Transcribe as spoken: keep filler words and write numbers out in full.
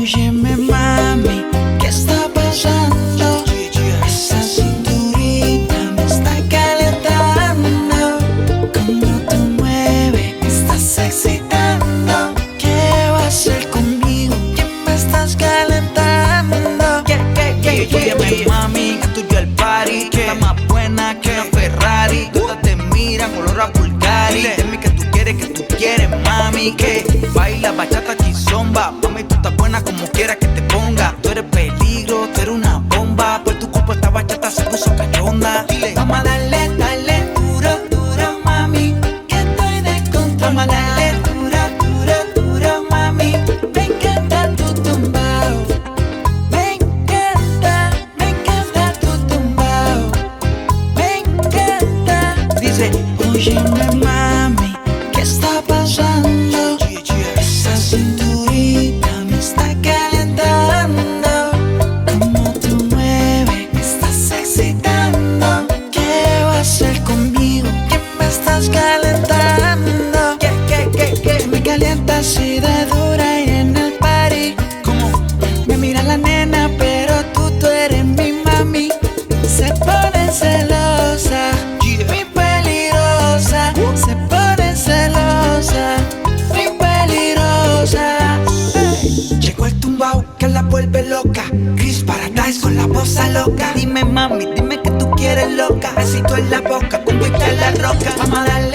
Óyeme mami, ¿qué está pasando? Esa cinturita me está calentando. Como tú mueves, me estás excitando. ¿Qué vas a hacer conmigo? ¿Qué me estás calentando? Yeah, yeah, yeah, yeah, Óyeme mami, que tuyo el party. Que está más buena que una Ferrari. Todas te miran, olor a Bulgari. Dime que tú quieres, que tú quieres mami. Que baila bachata chizomba. Mami, tú estás buena como quiera que te ponga. Tú eres peligro, tú eres una bomba. Por tu cuerpo esta bachata se puso cachonda. Dile, vamos a darle, dale duro, duro mami, que estoy de control. Vamos a darle duro, duro, duro mami. Me encanta tu tumbao. Me encanta, me encanta tu tumbao. Me encanta. dice, Óyeme mami, ¿qué está pasando? Esa cinturita me está calentando. Como tú mueves, me estás excitando. ¿Qué vas a hacer conmigo? ¿Qué me estás calentando? que, que, que, Que que. me calienta así de dura y en el party. Como, Me mira la nena, pero tú, tú eres mi mami. Se pone celosa, yeah. muy peligrosa. Se pone celosa, muy peligrosa. Llegó el tumbao que la vuelve loca. Chris Paradise con la bossa loca. Dime mami, dime que tú quieres loca. Besito en la boca, con en la roca. Vamos a darle